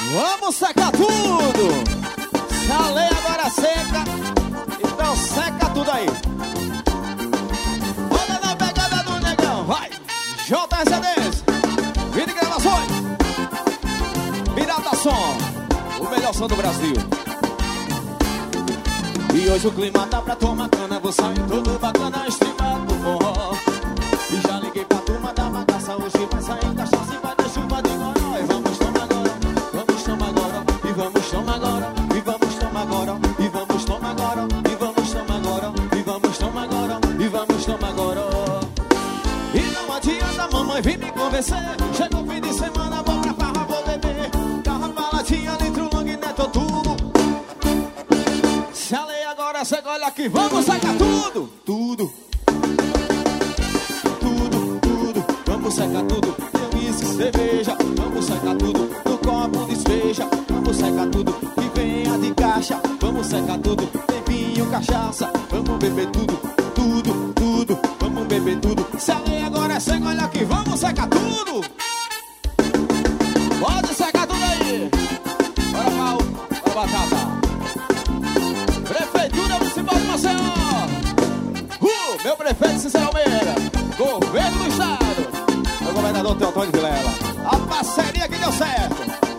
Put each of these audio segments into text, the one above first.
Vamos secar tudo. Se a lei agora seca, então seca tudo aí. Olha na pegada do negão, vai. JSDs, Vídeo e Gravações, Pirata Som, o melhor som do Brasil. E hoje o clima tá pra tomar cana, vou sair todo bacana, estimado do forró. E já liguei pra turma da bagaça, hoje vai sair cachaça e vai ter chuva de goró. E vamos tomar agora, vamos tomar agora, e vamos tomar agora, e vamos tomar agora, e vamos tomar agora, e vamos tomar agora, e vamos tomar agora, e vamos tomar agora. E não adianta mamãe vir me convencer, chegou o fim de semana, vou pra farra, vou beber. Carra baladinha, litro long, neto tudo. Se a lei agora seca, olha aqui, vamos secar tudo, tudo. Vamos secar tudo, tem uísque, cerveja. Vamos secar tudo, no copo despeja. Vamos secar tudo, que venha de caixa. Vamos secar tudo, tem vinho, cachaça. Vamos beber tudo, tudo, tudo. Vamos beber tudo. Se a lei agora é seca, olha aqui, vamos secar tudo. Pode secar tudo aí. Bora pau, bora batata. Prefeitura Municipal de Maceió. Meu prefeito Cícero Almeida. Governo do Estado. O governador Teotônio Vilela. A parceria que deu certo.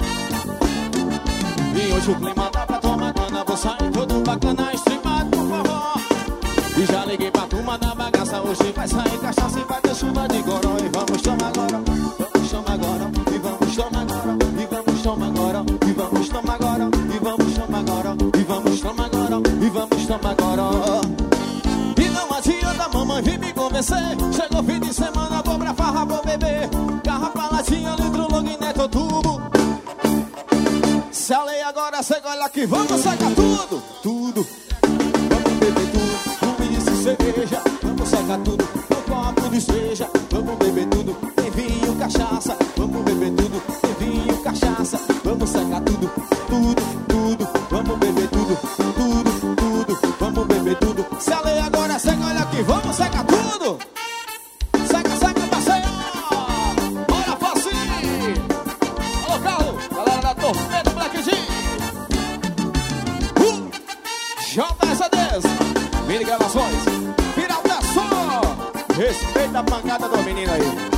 E hoje o clima dá pra tomar cana, vou sair todo bacana, streamado por favor. E já liguei pra turma da bagaça, hoje vai sair cachaça e vai ter chuva de goró. E vamos tomar agora, vamos tomar agora, e vamos tomar agora, e vamos tomar agora, e vamos tomar agora, e vamos tomar agora, e vamos tomar agora, e vamos tomar agora. E não adianta mamãe vir me convencer, chegou fim de semana, vou pra farra, vou beber. Carra paladinha, litro long, neto tubo. Se a lei agora seca, olha aqui, vamos secar tudo, tudo. Vamos beber tudo, uísque, cerveja. Vamos secar tudo, no copo de cerveja. Vamos beber tudo, tem vinho, cachaça. Vamos beber tudo, tem vinho, cachaça. Vamos secar tudo, tudo, tudo. Vamos beber tudo, tudo, tudo. Vamos beber tudo. Se a lei agora seca, olha aqui, vamos secar tudo. Seca, seca, Maceió. Bora, Fossi. Alô, Carlos, galera da Torpedo Black G. JSDs, Vídeo e Gravações, Pirata Som. Respeita a pancada do menino aí.